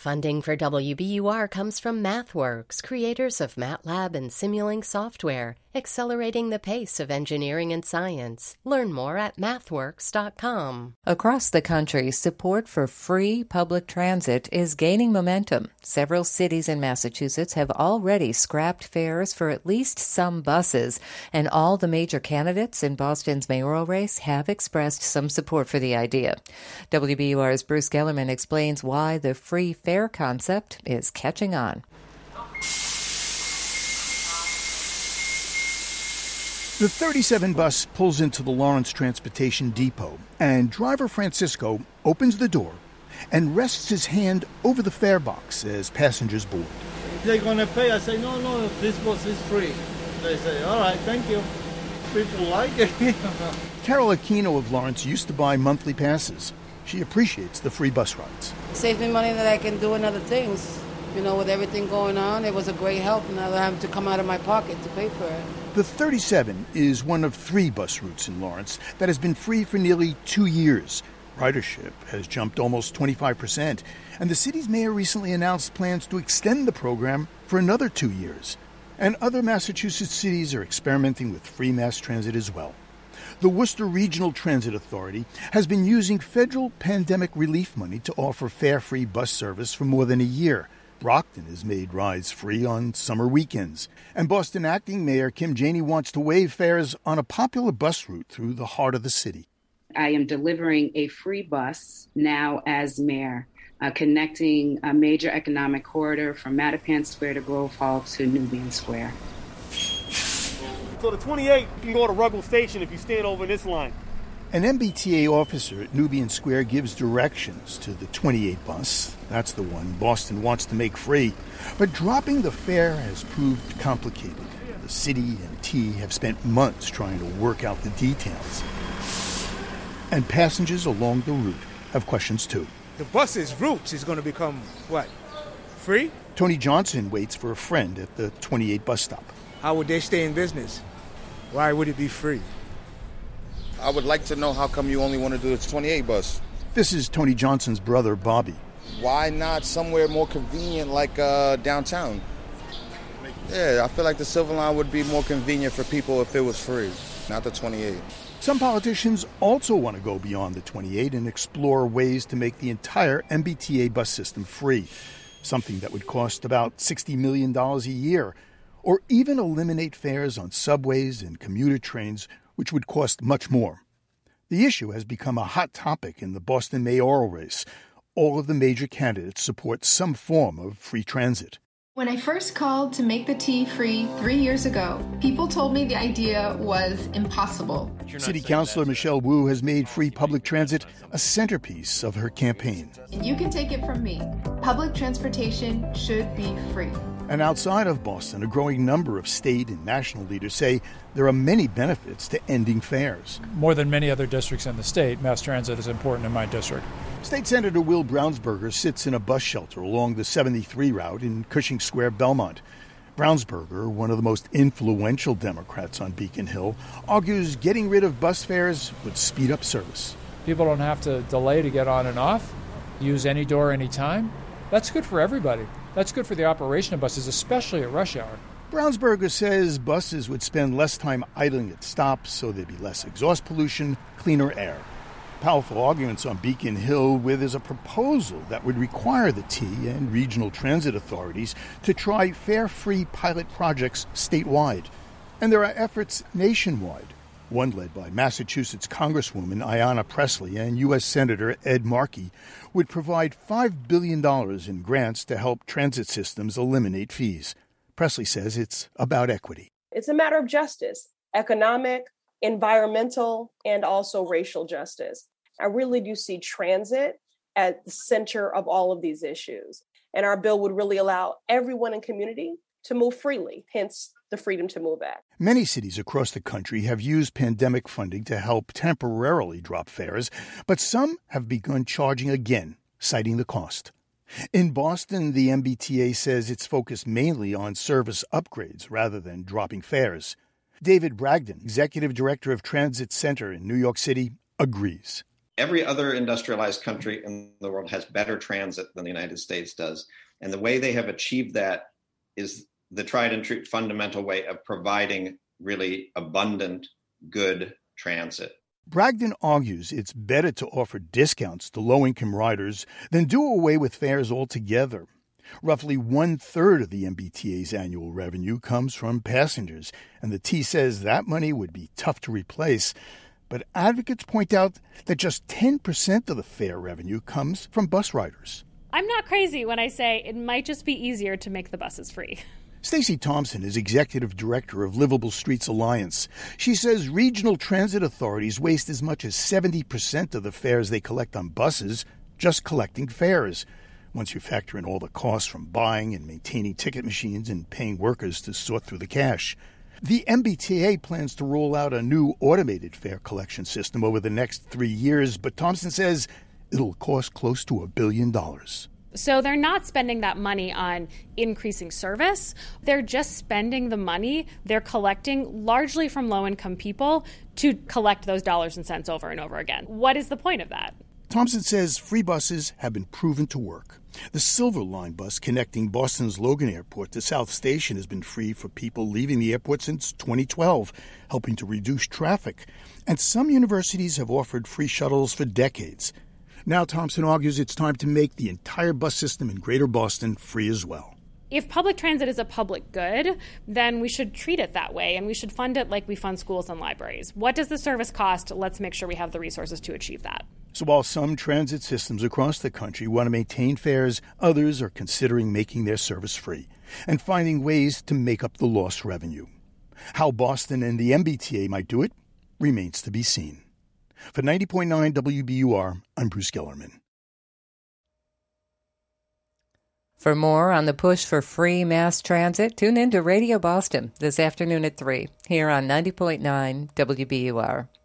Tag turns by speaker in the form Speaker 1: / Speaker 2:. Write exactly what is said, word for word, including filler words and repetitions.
Speaker 1: Funding for W B U R comes from MathWorks, creators of MATLAB and Simulink software, accelerating the pace of engineering and science. Learn more at mathworks dot com.
Speaker 2: Across the country, support for free public transit is gaining momentum. Several cities in Massachusetts have already scrapped fares for at least some buses, and all the major candidates in Boston's mayoral race have expressed some support for the idea. W B U R's Bruce Gellerman explains why the free fare concept is catching on.
Speaker 3: The thirty-seven bus pulls into the Lawrence Transportation Depot, and driver Francisco opens the door and rests his hand over the fare box as passengers board.
Speaker 4: They're going to pay. I say, no, no, this bus is free. They say, all right, thank you. People like it.
Speaker 3: Carol Aquino of Lawrence used to buy monthly passes. She appreciates the free bus rides.
Speaker 5: It saves me money that I can do in other things. You know, with everything going on, it was a great help, and I don't have to come out of my pocket to pay for it.
Speaker 3: The thirty-seven is one of three bus routes in Lawrence that has been free for nearly two years. Ridership has jumped almost twenty-five percent, and the city's mayor recently announced plans to extend the program for another two years. And other Massachusetts cities are experimenting with free mass transit as well. The Worcester Regional Transit Authority has been using federal pandemic relief money to offer fare-free bus service for more than a year. Brockton has made rides free on summer weekends. And Boston Acting Mayor Kim Janey wants to waive fares on a popular bus route through the heart of the city.
Speaker 6: I am delivering a free bus now as mayor, uh, connecting a major economic corridor from Mattapan Square to Grove Hall to Nubian Square.
Speaker 7: So the twenty-eight can go to Ruggles Station if you stand over this line.
Speaker 3: An M B T A officer at Nubian Square gives directions to the twenty-eight bus. That's the one Boston wants to make free. But dropping the fare has proved complicated. The city and T have spent months trying to work out the details. And passengers along the route have questions too.
Speaker 8: The bus's route is going to become, what, free?
Speaker 3: Tony Johnson waits for a friend at the twenty-eight bus stop.
Speaker 8: How would they stay in business? Why would it be free?
Speaker 9: I would like to know how come you only want to do the twenty-eight bus.
Speaker 3: This is Tony Johnson's brother, Bobby.
Speaker 9: Why not somewhere more convenient like uh, downtown? Yeah, I feel like the Silver Line would be more convenient for people if it was free, not the twenty-eight.
Speaker 3: Some politicians also want to go beyond the twenty-eight and explore ways to make the entire M B T A bus system free, something that would cost about sixty million dollars a year, or even eliminate fares on subways and commuter trains, which would cost much more. The issue has become a hot topic in the Boston mayoral race. All of the major candidates support some form of free transit.
Speaker 10: When I first called to make the T free three years ago, people told me the idea was impossible.
Speaker 3: City Councilor Michelle Wu has made free public transit a centerpiece of her campaign.
Speaker 10: And you can take it from me. Public transportation should be free.
Speaker 3: And outside of Boston, a growing number of state and national leaders say there are many benefits to ending fares.
Speaker 11: More than many other districts in the state, mass transit is important in my district.
Speaker 3: State Senator Will Brownsberger sits in a bus shelter along the seventy-three route in Cushing Square, Belmont. Brownsberger, one of the most influential Democrats on Beacon Hill, argues getting rid of bus fares would speed up service.
Speaker 11: People don't have to delay to get on and off, use any door anytime. That's good for everybody. That's good for the operation of buses, especially at rush hour.
Speaker 3: Brownsberger says buses would spend less time idling at stops, so there'd be less exhaust pollution, cleaner air. Powerful arguments on Beacon Hill, where there's a proposal that would require the T and regional transit authorities to try fare-free pilot projects statewide. And there are efforts nationwide, one led by Massachusetts Congresswoman Ayanna Pressley and U S Senator Ed Markey, would provide five billion dollars in grants to help transit systems eliminate fees. Pressley says it's about equity.
Speaker 12: It's a matter of justice, economic, environmental, and also racial justice. I really do see transit at the center of all of these issues. And our bill would really allow everyone in community to move freely, hence the Freedom to Move Act.
Speaker 3: Many cities across the country have used pandemic funding to help temporarily drop fares, but some have begun charging again, citing the cost. In Boston, the M B T A says it's focused mainly on service upgrades rather than dropping fares. David Bragdon, executive director of Transit Center in New York City, agrees.
Speaker 13: Every other industrialized country in the world has better transit than the United States does. And the way they have achieved that is the tried and true fundamental way of providing really abundant, good transit.
Speaker 3: Bragdon argues it's better to offer discounts to low-income riders than do away with fares altogether. Roughly one-third of the M B T A's annual revenue comes from passengers, and the T says that money would be tough to replace. But advocates point out that just ten percent of the fare revenue comes from bus riders.
Speaker 14: I'm not crazy when I say it might just be easier to make the buses free.
Speaker 3: Stacey Thompson is executive director of Livable Streets Alliance. She says regional transit authorities waste as much as seventy percent of the fares they collect on buses just collecting fares. Once you factor in all the costs from buying and maintaining ticket machines and paying workers to sort through the cash. The M B T A plans to roll out a new automated fare collection system over the next three years, but Thompson says it'll cost close to a billion dollars.
Speaker 14: So they're not spending that money on increasing service. They're just spending the money they're collecting largely from low-income people to collect those dollars and cents over and over again. What is the point of that?
Speaker 3: Thompson says free buses have been proven to work. The Silver Line bus connecting Boston's Logan Airport to South Station has been free for people leaving the airport since twenty twelve, helping to reduce traffic. And some universities have offered free shuttles for decades. Now Thompson argues it's time to make the entire bus system in Greater Boston free as well.
Speaker 14: If public transit is a public good, then we should treat it that way, and we should fund it like we fund schools and libraries. What does the service cost? Let's make sure we have the resources to achieve that.
Speaker 3: So while some transit systems across the country want to maintain fares, others are considering making their service free and finding ways to make up the lost revenue. How Boston and the M B T A might do it remains to be seen. For ninety point nine W B U R, I'm Bruce Gellerman.
Speaker 2: For more on the push for free mass transit, tune in to Radio Boston this afternoon at three here on ninety point nine W B U R.